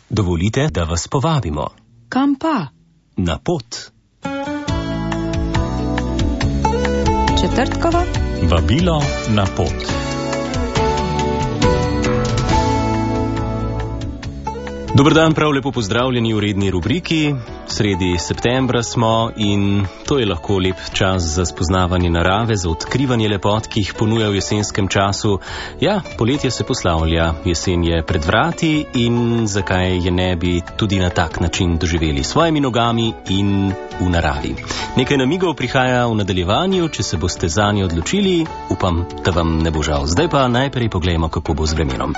Dovolite, da vas povabimo. Kam pa? Na pot. Četrtkova? Vabilo na pot. Dober dan, prav lepo pozdravljeni v redni rubriki. Sredi septembra smo in to je lahko lep čas za spoznavanje narave, za odkrivanje lepot, ki jih ponuja v jesenskem času. Ja, poletje se poslavlja, jesen je pred vrati in zakaj je ne bi tudi na tak način doživeli s svojimi nogami in v naravi. Nekaj namigov prihaja v nadaljevanju, če se boste zanje odločili, upam, da vam ne bo žal. Zdaj pa najprej poglejmo, kako bo z vremenom.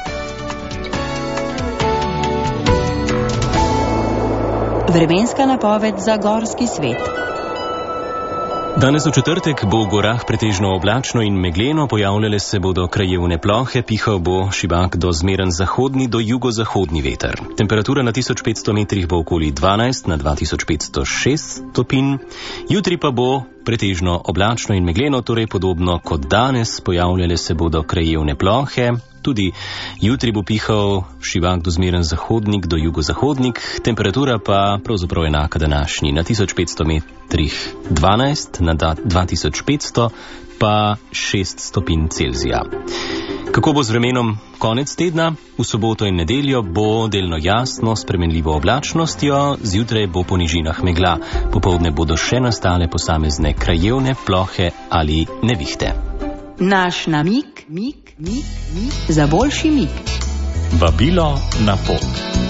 Vremenska napoved za gorski svet. Danes v četrtek bo v gorah pretežno oblačno in megleno, pojavljale se bodo krajevne plohe, pihal bo šibak do zmeren zahodni do jugozahodni veter. Temperatura na 1500 metrih bo okoli 12, na 2506 stopinj. Jutri pa bo pretežno oblačno in megleno, torej podobno kot danes, pojavljale se bodo krajevne plohe. Tudi jutri bo pihal šibak do zmeren zahodnik do jugozahodnik, temperatura pa pravzaprav enaka današnji, na 1500 metrih 12, na 2500 pa 6 stopinj Celzija. Kako bo z vremenom konec tedna? V soboto in nedeljo bo delno jasno, s spremenljivo oblačnostjo, zjutraj bo po nižinah megla, popoldne bodo še nastale posamezne krajevne plohe ali nevihte. Naš namig, za boljši mig. Vabilo na pot.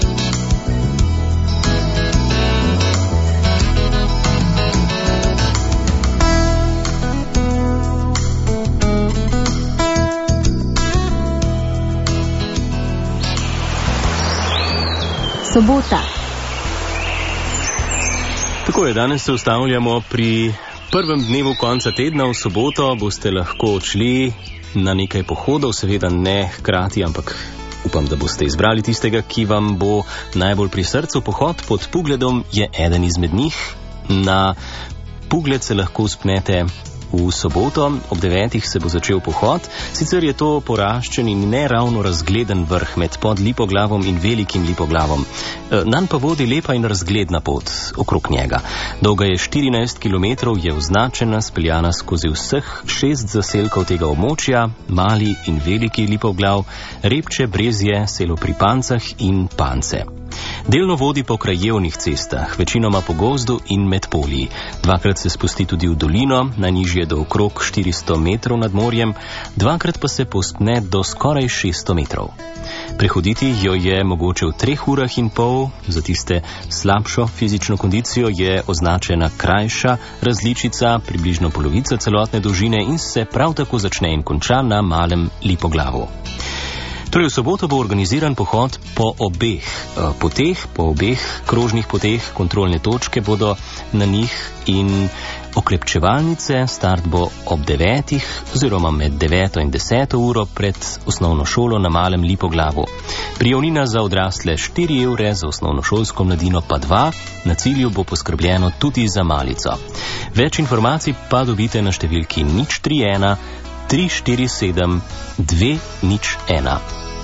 Sobota. Tako je, danes se ustavljamo pri prvem dnevu konca tedna. V soboto boste lahko odšli na nekaj pohodov, seveda ne hkrati, ampak upam, da boste izbrali tistega, ki vam bo najbolj pri srcu. Pohod pod Pugledom je eden izmed njih. Na Pugled se lahko vzpnete v soboto, ob 9. se bo začel pohod. Sicer je to poraščen in ne ravno razgleden vrh med pod Lipoglavom in Velikim Lipoglavom. Nanj pa vodi lepa in razgledna pot okrog njega. Dolga je 14 km, je označena, speljana skozi vseh 6 zaselkov tega območja, Mali in Veliki Lipoglav, Repče, Brezje, Selo pri Pancah in Pance. Delno vodi po krajevnih cestah, večinoma po gozdu in med polji. Dvakrat se spusti tudi v dolino, najnižje do okrog 400 metrov nad morjem, dvakrat pa se povzpne do skoraj 600 metrov. Prehoditi jo je mogoče v 3 urah in pol, za tiste slabšo fizično kondicijo je označena krajša različica, približno polovica celotne dolžine in se prav tako začne in konča na Malem Lipoglavu. Torej, v soboto bo organiziran pohod po obeh poteh, po obeh krožnih poteh, kontrolne točke bodo na njih in oklepčevalnice. Start bo ob 9. oziroma med 9. in 10. uro pred osnovno šolo na Malem Lipoglavu. Prijavnina za odrasle 4 evre, za osnovnošolsko mladino pa 2. Na cilju bo poskrbljeno tudi za malico. Več informacij pa dobite na številki 031 347 201.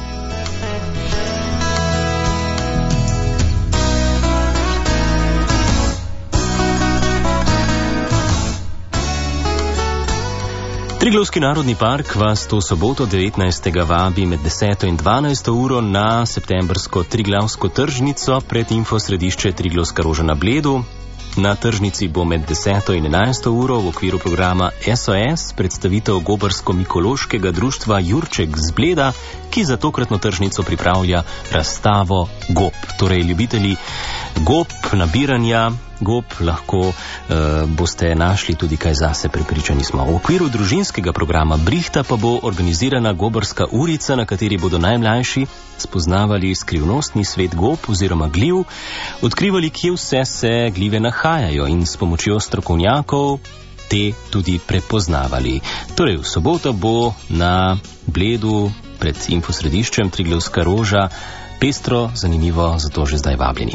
Triglavski narodni park vas to soboto 19. vabi med 10. in 12. uro na septembrsko Triglavsko tržnico pred infosredišče Triglavska roža na Bledu. Na tržnici bo med 10. in 11. uro v okviru programa SOS predstavitev Gobarsko-mikološkega društva Jurček z Bleda, ki za tokratno tržnico pripravlja razstavo gob. Torej, ljubitelji gob, nabiranja gob, lahko boste našli tudi kaj zase, prepričani smo. V okviru družinskega programa Brihta pa bo organizirana gobarska urica, na kateri bodo najmlajši spoznavali skrivnostni svet gob oziroma gliv, odkrivali, kje vse se glive nahajajo in s pomočjo strokovnjakov te tudi prepoznavali. Torej, v soboto bo na Bledu pred infosrediščem Triglavska roža pestro, zanimivo, zato že zdaj vabljeni.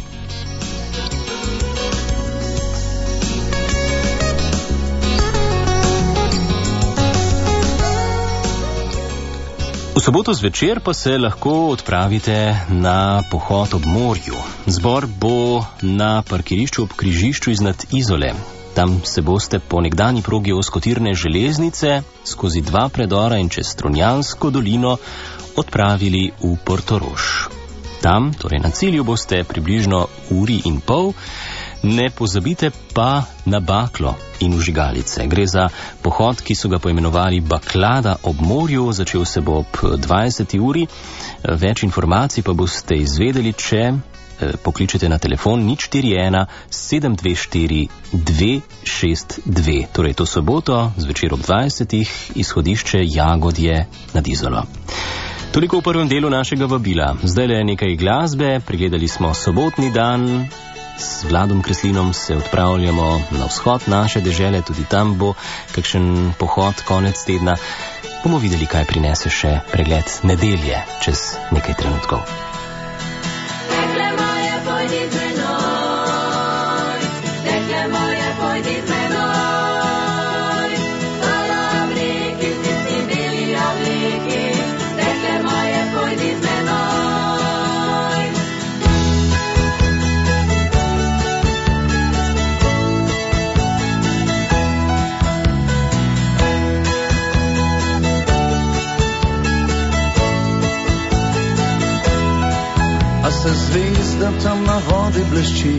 V soboto zvečer pa se lahko odpravite na pohod ob morju. Zbor bo na parkirišču ob križišču iznad Izole. Tam se boste po nekdanji progi ozkotirne železnice skozi 2 predora in čez Strunjansko dolino odpravili v Portorož. Tam, torej na cilju, boste približno 1,5 ure. Ne pozabite pa na baklo in vžigalice. Gre za pohod, ki so ga poimenovali Baklada ob morju. Začel se bo ob 20. uri. Več informacij pa boste izvedeli, če pokličete na telefon 041 724 262. Torej to soboto, zvečer ob 20. izhodišče Jagodje nad Izolo. Toliko v prvem delu našega vabila. Zdaj le nekaj glasbe. Pregledali smo sobotni dan. S Vladom Kreslinom se odpravljamo na vzhod naše dežele, tudi tam bo kakšen pohod konec tedna. Bomo videli, kaj prinese še pregled nedelje čez nekaj trenutkov. Dekle moje, pojdi z menoj, dekle moje, pojdi z menoj, palavriki, tisti bili obliki, dekle moje, pojdi z menoj. A se zvezda tam na vodi blešči,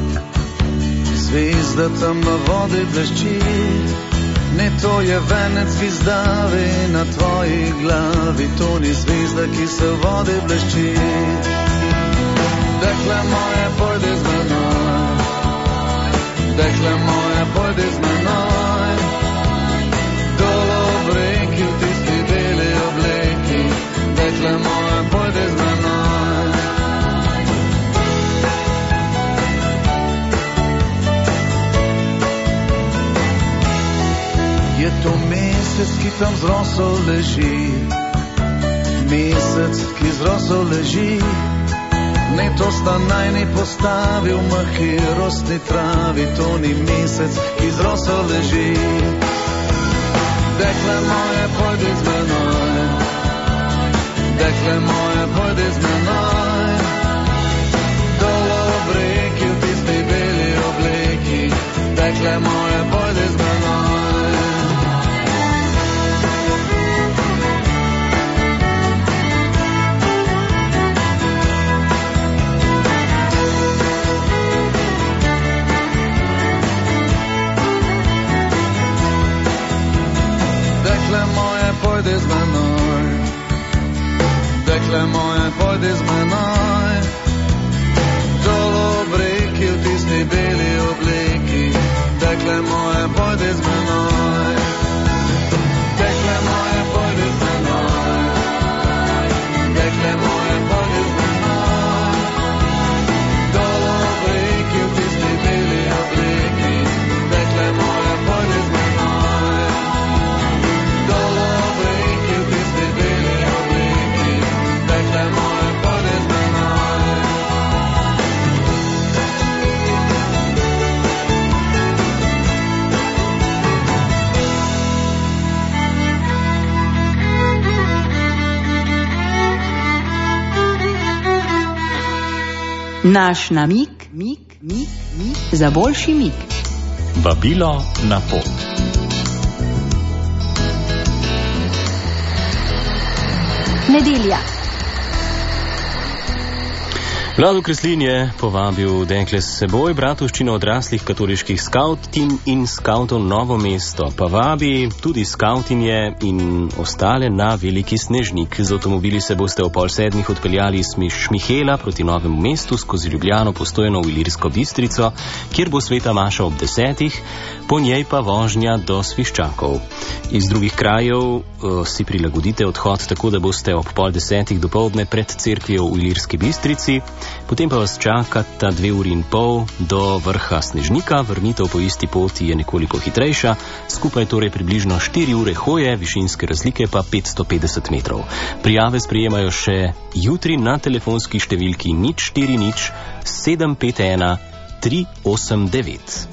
zvezda tam na vodi blešči, ne, to je venec zvezdavi na tvoji glavi, to ni zvezda, ki se v vodi blešči. Dekle moje, pojdi z menoj, dekle moje, pojdi z menoj, dol ob reki v tisti beli obleki, dekle moje, pojdi z menoj. Je to mesec, ki tam z roso leži, mesec, ki z roso leži, ne, to sta najni postavi v mrki rosni travi, to ni mesec, ki z roso leži. Dekle moje, pojdi z menoj, dekle moje, pojdi z menoj, dol ob reki v tisti beli obleki, dekle moje, pojdi z menoj. Pojdi z menoj, dekle moje, pojdi z menoj, dol ob reki v tisti beli obleki, dekle moje, pojdi z menoj, dekle moje, pojdi z menoj, dekle moje, pojdi z menoj, dol ob reki v tisti beli obleki, dekle moje, pojdi z menoj. Naš namig za boljši mig. Vabilo na pot. Nedelja. Vlado Kreslin je povabil dekle s seboj, bratovščino odraslih katoliških skavtin in skavtov Novo mesto, pa vabi tudi skavtinje in ostale na Veliki Snežnik. Z avtomobili se boste ob 6:30 odpeljali iz Šmihela proti Novemu mestu, skozi Ljubljano, Postojno v Ilirsko Bistrico, kjer bo sveta maša ob 10, po njej pa vožnja do Sviščakov. Iz drugih krajev si prilagodite odhod tako, da boste ob 9:30 dopoldne pred cerkvijo v Ilirski Bistrici, potem pa vas čakata 2,5 ure do vrha Snežnika, vrnitev po isti poti je nekoliko hitrejša, skupaj torej približno 4 ure hoje, višinske razlike pa 550 metrov. Prijave sprejemajo še jutri na telefonski številki 040 751 389.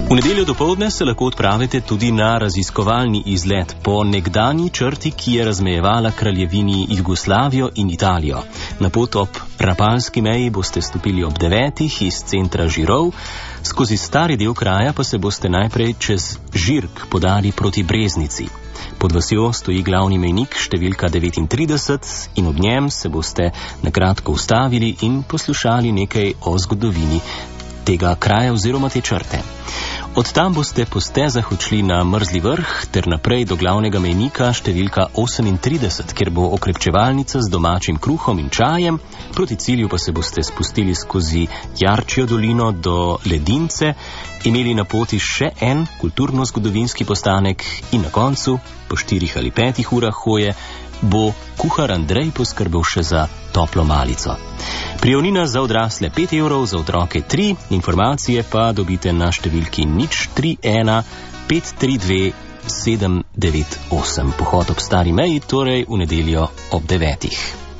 V nedeljo dopoldne se lahko odpravite tudi na raziskovalni izlet po nekdanji črti, ki je razmejevala kraljevini Jugoslavijo in Italijo. Na pot ob Rapalski meji boste stopili ob 9 iz centra Žirov, skozi stari del kraja pa se boste najprej čez Žirk podali proti Breznici. Pod vasjo stoji glavni mejnik številka 39 in ob njem se boste nakratko ustavili in poslušali nekaj o zgodovini tega kraja oziroma te črte. Od tam boste po stezah odšli na Mrzli vrh ter naprej do glavnega mejnika številka 38, kjer bo okrepčevalnica z domačim kruhom in čajem, proti cilju pa se boste spustili skozi Jarčjo dolino do Ledince, imeli na poti še en kulturno-zgodovinski postanek in na koncu, po 4 ali 5 urah hoje, bo kuhar Andrej poskrbel še za toplo malico. Prijavnina za odrasle 5 evrov, za otroke 3, informacije pa dobite na številki 031 532 798. Pohod ob stari meji, torej v nedeljo ob 9.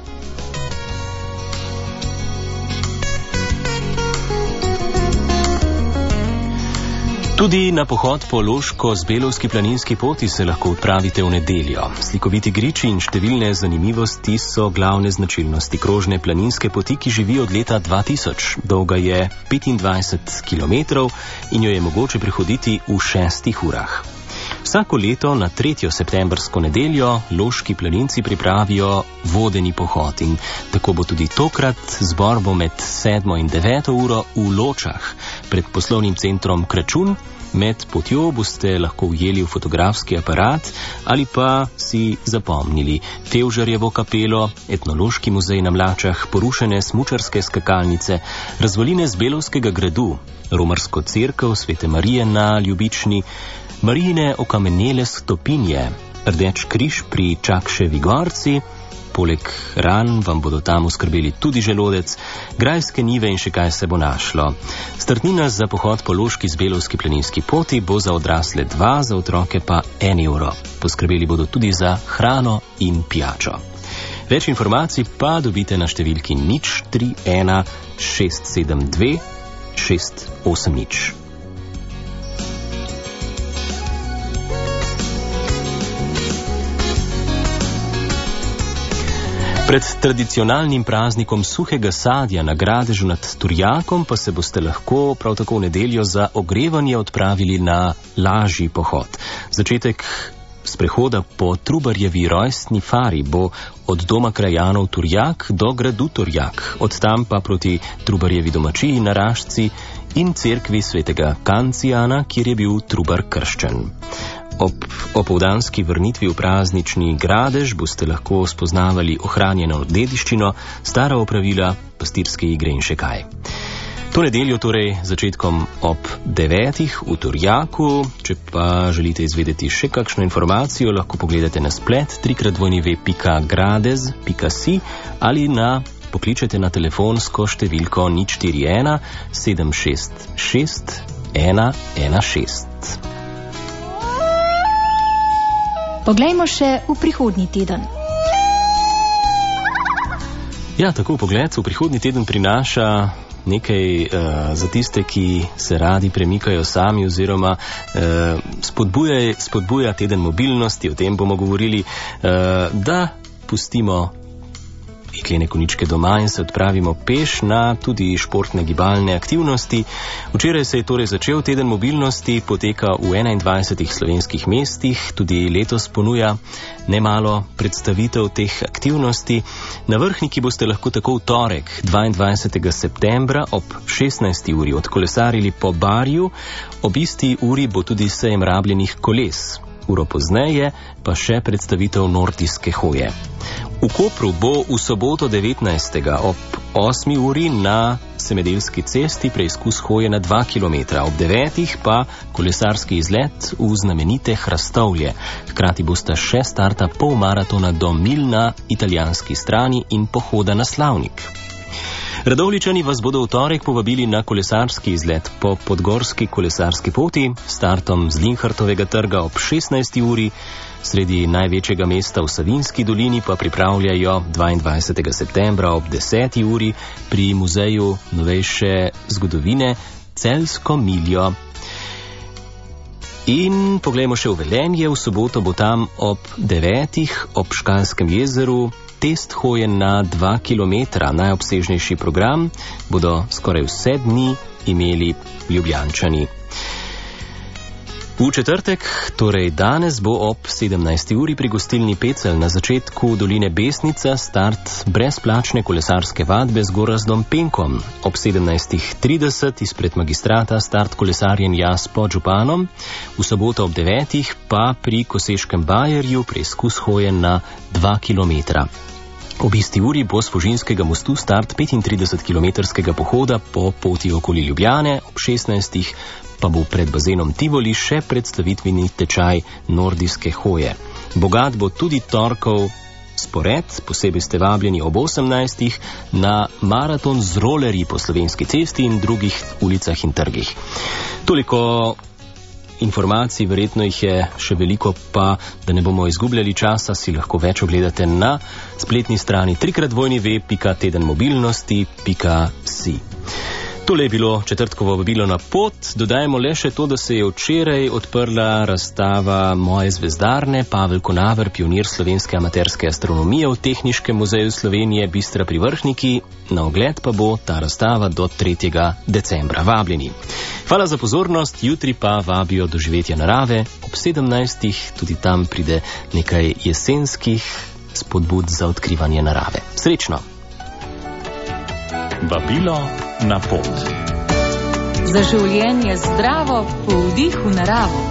Tudi na pohod po Loško-Zbelovski planinski poti se lahko odpravite v nedeljo. Slikoviti griči in številne zanimivosti so glavne značilnosti krožne planinske poti, ki živi od leta 2000. Dolga je 25 km in jo je mogoče prehoditi v 6 urah. Vsako leto na 3. septembrsko nedeljo loški planinci pripravijo vodeni pohod in tako bo tudi tokrat. Zbor bo med 7. in 9. uro v Ločah pred poslovnim centrom Kračun. Med potjo boste lahko ujeli v fotografski aparat ali pa si zapomnili Fevžarjevo kapelo, etnološki muzej na Mlačah, porušene smučarske skakalnice, razvaline Zbelovskega gradu, romarsko cerkev Svete Marije na Ljubični, Marijine okamenele stopinje, Rdeč križ pri Čakševi gorci. Poleg ran vam bodo tam oskrbeli tudi želodec, grajske njive in še kaj se bo našlo. Startnina za pohod po Loški-Zbelovski planinski poti bo za odrasle 2, za otroke pa 1 evro. Poskrbeli bodo tudi za hrano in pijačo. Več informacij pa dobite na številki 031 672 680. Pred tradicionalnim praznikom suhega sadja na Gradežu nad Turjakom pa se boste lahko prav tako v nedeljo za ogrevanje odpravili na lažji pohod. Začetek sprehoda po Trubarjevi rojstni fari bo od doma krajanov Turjak do gradu Turjak, od tam pa proti Trubarjevi domačiji na Rašci in cerkvi svetega Kancijana, kjer je bil Trubar krščen. Ob opoldanski vrnitvi v praznični Gradež boste lahko spoznavali ohranjeno dediščino, stara opravila, pastirske igre in še kaj. To nedeljo torej začetkom ob 9. v Turjaku. Če pa želite izvedeti še kakšno informacijo, lahko pogledate na splet www.gradez.si ali pokličete na telefonsko številko 041 766 116. Poglejmo še v prihodnji teden. Ja, tako pogled v prihodnji teden prinaša nekaj za tiste, ki se radi premikajo sami oziroma spodbuja teden mobilnosti, o tem bomo govorili, da pustimo jeklene koničke doma in se odpravimo peš na tudi športne gibalne aktivnosti. Včeraj se je torej začel teden mobilnosti, poteka v 21 slovenskih mestih, tudi letos ponuja nemalo predstavitev teh aktivnosti. Na Vrhniki boste lahko tako v torek, 22. septembra ob 16. uri odkolesarili po Barju, ob isti uri bo tudi sejem rabljenih koles. Uro pozneje pa še predstavitev nordijske hoje. V Kopru bo v soboto 19. ob 8. uri na Semedelski cesti preizkus hoje na 2 km, ob 9. pa kolesarski izlet v znamenite Hrastovlje. Hkrati bosta še starta polmaratona do Mil na italijanski strani in pohoda na Slavnik. Radovljičani vas bodo v torek povabili na kolesarski izlet po podgorski kolesarski poti, startom z Linhartovega trga ob 16. uri, sredi največjega mesta v Savinjski dolini pa pripravljajo 22. septembra ob 10. uri pri Muzeju novejše zgodovine Celjsko miljo. In poglejmo še v Velenje. V soboto bo tam ob 9. ob Škalskem jezeru test hoje na 2 km. Najobsežnejši program bodo skoraj vse dni imeli Ljubljančani. V četrtek, torej danes, bo ob 17. uri pri gostilni Pecelj na začetku doline Besnica start brezplačne kolesarske vadbe z Gorazdom Penkom. Ob 17.30 izpred magistrata start kolesarjenja s Podžupanom, v soboto ob 9. pa pri Koseškem bajerju preizkus hoje na 2 km. Ob isti uri bo s Fužinskega mostu start 35-kilometrskega pohoda po poti okoli Ljubljane, ob 16. pa bo pred bazenom Tivoli še predstavitveni tečaj nordijske hoje. Bogat bo tudi torkov spored, posebej ste vabljeni ob 18. na maraton z rolerji po Slovenski cesti in drugih ulicah in trgih. Toliko informacij, verjetno jih je še veliko, pa da ne bomo izgubljali časa, si lahko več ogledate na spletni strani www.tedenmobilnosti.si. Tole je bilo četrtkovo vabilo na pot. Dodajmo le še to, da se je včeraj odprla razstava Moje zvezdarne. Pavel Konaver, pionir slovenske amaterske astronomije v Tehniškem muzeju Slovenije Bistra pri Vrhniki. Na ogled pa bo ta razstava do 3. decembra. Vabljeni. Hvala za pozornost, jutri pa vabijo doživetja narave. Ob 17. tudi tam pride nekaj jesenskih spodbud za odkrivanje narave. Srečno! Vabilo na pot. Za življenje zdravo, po vdihu naravo.